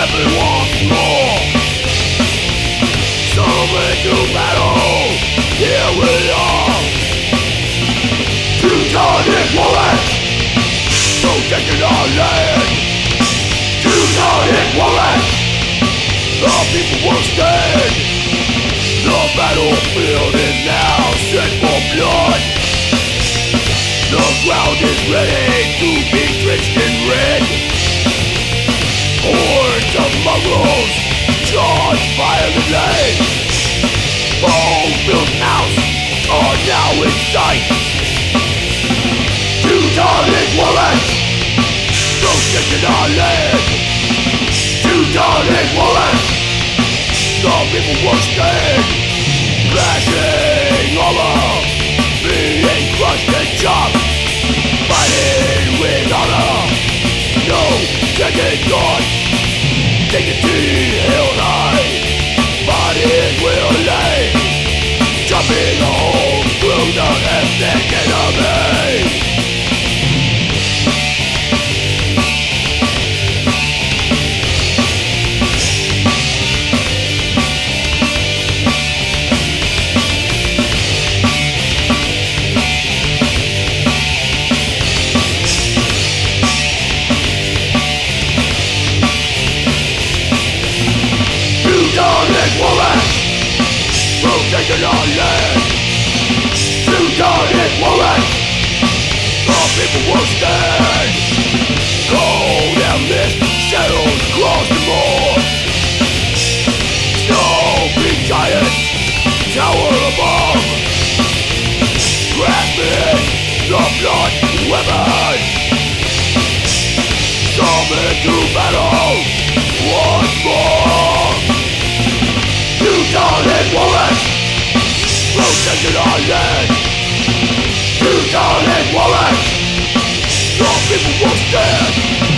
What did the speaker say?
weapon once more. Summoned to battle, here we are. Teutonic warriors, protecting our land. Teutonic warriors, the people will stand. The battlefield is now set for blood. The ground is ready to be drenched in red. Hordes of mongrels charge violently. Bone-filled mouths are now in sight. Teutonic warriors, protecting our land. Teutonic warriors, the people will stand. Crashing armor, being crushed and chopped. Fighting with honor, no second thought. Dignity held high, bodies will lay. Jumping a hole through the ethnic enemy. Protecting our land. Teutonic warriors, the people will stand. Cold and mist shadows across the moor. Snow-big giants tower above, grasping the blood weapon. Summoned to battle once more. Teutonic warriors, protecting our land. Teutonic warriors, the people will stand.